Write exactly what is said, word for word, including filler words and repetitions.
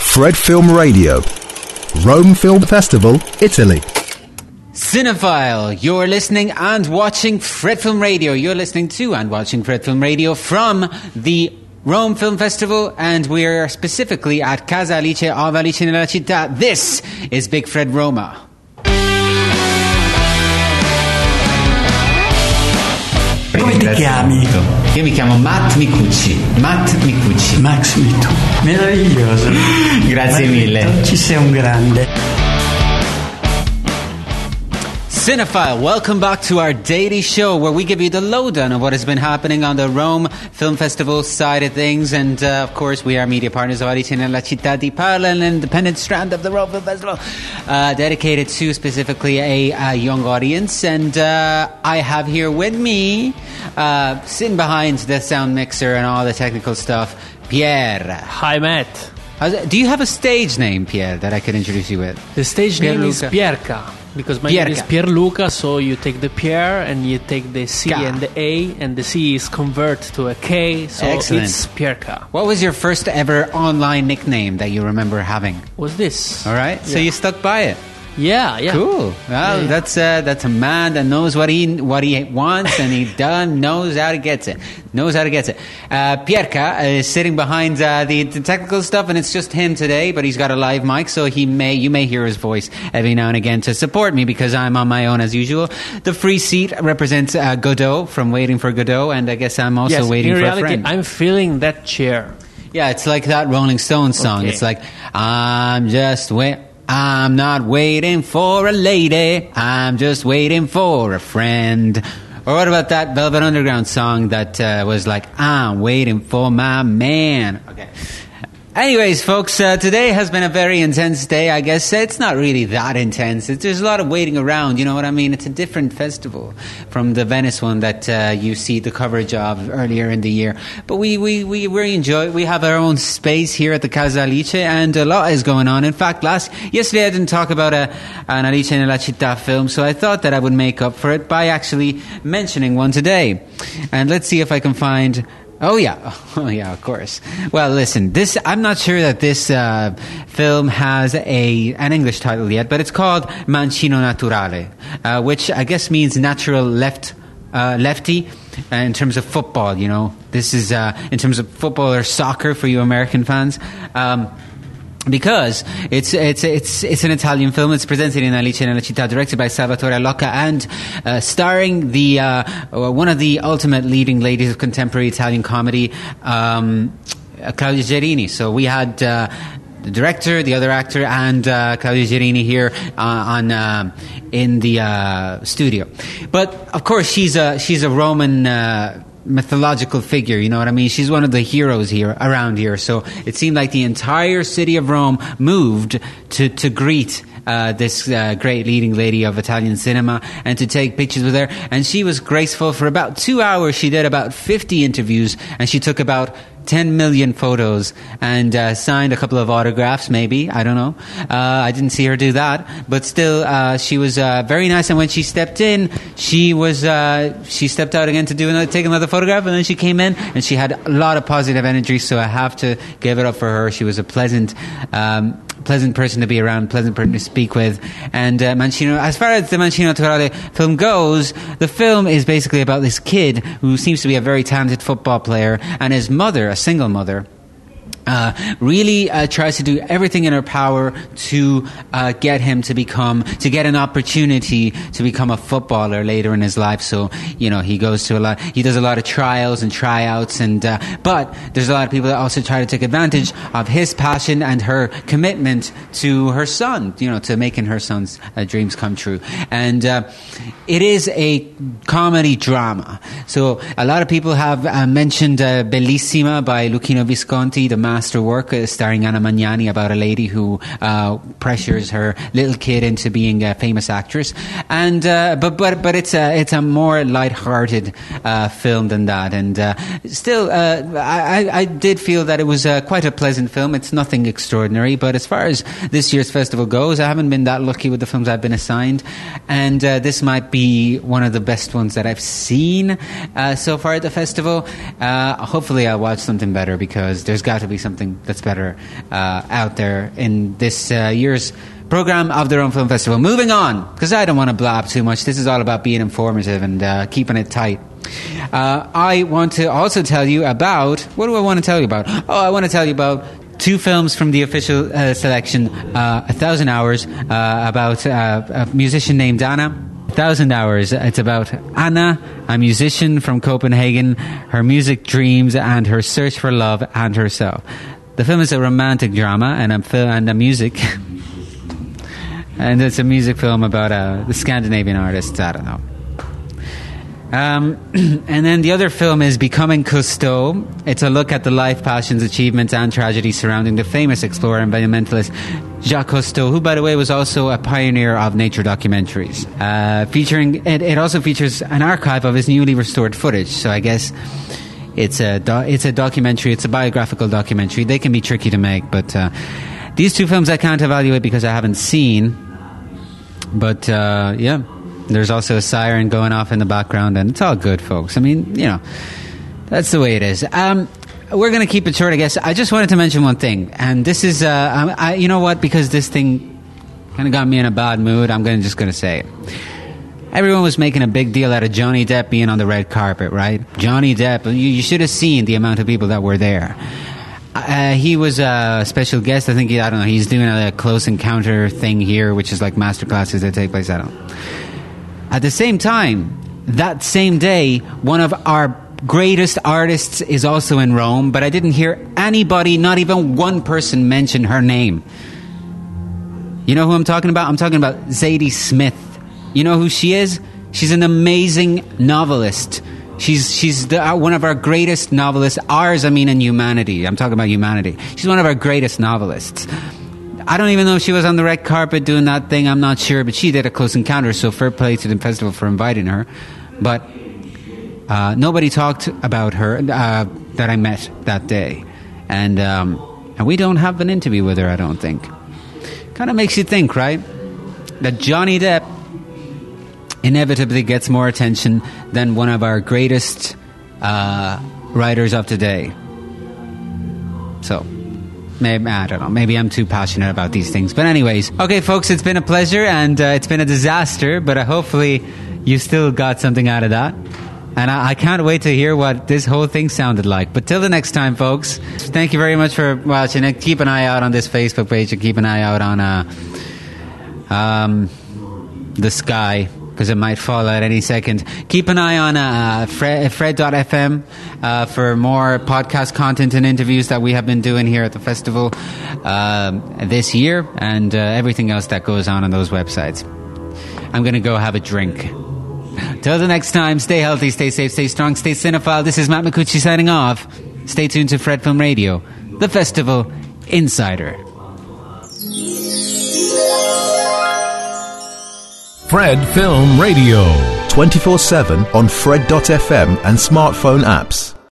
Fred Film Radio, Rome Film Festival, Italy. Cinephile, you're listening and watching Fred Film Radio. You're listening to and watching Fred Film Radio from the Rome Film Festival, and we're specifically at Casa Alice of Alice nella Città. This is Big Fred Roma. Come ti chiami? Io mi chiamo Matt Micucci. Matt Micucci. Max Mito. Meraviglioso. Grazie mille. Ci sei un grande. Cinephile, welcome back to our daily show where we give you the lowdown of what has been happening on the Rome Film Festival side of things. And uh, of course, we are media partners of Alice nella Città di Parla, an independent strand of the Rome Film Festival, uh, dedicated to specifically a, a young audience. And uh, I have here with me, uh, sitting behind the sound mixer and all the technical stuff, Pierre. Hi, Matt. How's, do you have a stage name, Pierre, that I could introduce you with? The stage Pierluca. name is Pierca. Because my Pierca. name is Pierluca, so you take the Pierre and you take the C Ka. and the A, and the C is converted to a K, so Excellent. it's Pierca. What was your first ever online nickname that you remember having? What's this? All right, so Yeah. you stuck by it. Yeah, yeah. Cool. Well, Yeah, yeah. that's uh, that's a man that knows what he what he wants, and he done knows how to get it. Knows how to get it. Uh, Pierca is sitting behind uh, the, the technical stuff, and it's just him today. But he's got a live mic, so he may you may hear his voice every now and again to support me because I'm on my own as usual. The free seat represents uh, Godot from Waiting for Godot, and I guess I'm also yes, waiting in for reality, a friend. I'm feeling that chair. Yeah, it's like that Rolling Stones song. Okay. It's like, I'm just wait. I'm not waiting for a lady. I'm just waiting for a friend. Or what about that Velvet Underground song that uh, was like, I'm waiting for my man. Okay. Anyways, folks, uh, today has been a very intense day. I guess it's not really that intense. It's, there's a lot of waiting around, you know what I mean? It's a different festival from the Venice one that uh, you see the coverage of earlier in the year. But we, we, we really enjoy it. We have our own space here at the Casa Alice, and a lot is going on. In fact, last yesterday I didn't talk about a, an Alice nella Città film, so I thought that I would make up for it by actually mentioning one today. And let's see if I can find... Oh yeah, oh yeah, of course. Well, listen, this I'm not sure that this uh, film has a an English title yet, but it's called Mancino Naturale, uh, which I guess means natural left uh, lefty uh, in terms of football. You know, this is uh, in terms of football or soccer for you American fans. Um, Because it's it's it's it's an Italian film. It's presented in Alice nella Città, directed by Salvatore Allocca, and uh, starring the uh, one of the ultimate leading ladies of contemporary Italian comedy, um, Claudia Gerini. So we had uh, the director, the other actor, and uh, Claudia Gerini here uh, on uh, in the uh, studio. But of course, she's a she's a Roman. Uh, mythological figure, you know what I mean? She's one of the heroes here around here, so it seemed like the entire city of Rome moved to to greet uh, this uh, great leading lady of Italian cinema and to take pictures with her. And she was graceful for about two hours. She did about fifty interviews, and she took about ten million photos and uh, signed a couple of autographs, maybe. I don't know. Uh, I didn't see her do that. But still, uh, she was uh, very nice. And when she stepped in, she was uh, she stepped out again to do another, take another photograph. And then she came in, and she had a lot of positive energy. So I have to give it up for her. She was a pleasant... Um, pleasant person to be around, pleasant person to speak with. And uh, Mancino, as far as the Mancino Naturale film goes, the film is basically about this kid who seems to be a very talented football player, and his mother, a single mother, Uh, really uh, tries to do everything in her power to uh, get him to become, to get an opportunity to become a footballer later in his life. So, you know, he goes to a lot, he does a lot of trials and tryouts, and uh, but there's a lot of people that also try to take advantage of his passion and her commitment to her son, you know, to making her son's uh, dreams come true. And uh, it is a comedy drama. So a lot of people have uh, mentioned uh, Bellissima by Luchino Visconti, the masterwork uh, starring Anna Magnani, about a lady who uh, pressures her little kid into being a famous actress. And uh, but but but it's a it's a more light-hearted uh, film than that. And uh, still, uh, I I did feel that it was uh, quite a pleasant film. It's nothing extraordinary, but as far as this year's festival goes, I haven't been that lucky with the films I've been assigned, and uh, this might be one of the best ones that I've seen uh, so far at the festival. Uh, hopefully, I'll watch something better, because there's got to be something something that's better uh, out there in this uh, year's program of the Rome Film Festival. Moving on, because I don't want to blab too much. This is all about being informative and uh, keeping it tight. Uh, I want to also tell you about... What do I want to tell you about? Oh, I want to tell you about two films from the official uh, selection, uh, A Thousand Hours, uh, about uh, a musician named Anna. A Thousand Hours, it's about Anna, a musician from Copenhagen, her music dreams and her search for love and herself. The film is a romantic drama and a, fil- and a music... And it's a music film about uh, the Scandinavian artists. I don't know. Um, and then the other film is Becoming Cousteau. It's a look at the life, passions, achievements, and tragedies surrounding the famous explorer and environmentalist Jacques Cousteau, who, by the way, was also a pioneer of nature documentaries. Uh, featuring it, it also features an archive of his newly restored footage. So I guess it's a do- it's a documentary. It's a biographical documentary. They can be tricky to make, but uh, these two films I can't evaluate because I haven't seen. But, uh, yeah, there's also a siren going off in the background, and it's all good, folks. I mean, you know, that's the way it is. Um, we're going to keep it short, I guess. I just wanted to mention one thing, and this is, uh, I, you know what, because this thing kind of got me in a bad mood, I'm gonna, just going to say it. Everyone was making a big deal out of Johnny Depp being on the red carpet, right? Johnny Depp, you, you should have seen the amount of people that were there. Uh, he was a special guest. I think, he, I don't know, he's doing a close encounter thing here, which is like master classes that take place. I don't know. At the same time, that same day, one of our greatest artists is also in Rome, but I didn't hear anybody, not even one person, mention her name. You know who I'm talking about? I'm talking about Zadie Smith. You know who she is? She's an amazing novelist. She's she's the, uh, one of our greatest novelists. Ours, I mean, in humanity. I'm talking about humanity. She's one of our greatest novelists. I don't even know if she was on the red carpet doing that thing. I'm not sure. But she did a close encounter, so fair play to the festival for inviting her. But uh, nobody talked about her uh, that I met that day. And, um, and we don't have an interview with her, I don't think. Kind of makes you think, right? That Johnny Depp inevitably gets more attention than one of our greatest uh, writers of today. So, maybe, I don't know, maybe I'm too passionate about these things. But anyways, okay, folks, it's been a pleasure, and uh, it's been a disaster, but uh, hopefully you still got something out of that. And I, I can't wait to hear what this whole thing sounded like. But till the next time, folks, thank you very much for watching. And keep an eye out on this Facebook page, and keep an eye out on uh, um, the sky, because it might fall out any second. Keep an eye on uh, Fred, Fred dot F M uh, for more podcast content and interviews that we have been doing here at the festival uh, this year, and uh, everything else that goes on on those websites. I'm going to go have a drink. Till the next time, stay healthy, stay safe, stay strong, stay cinephile. This is Matt Micucci signing off. Stay tuned to Fred Film Radio, the Festival Insider. Fred Film Radio. twenty-four seven on Fred dot F M and smartphone apps.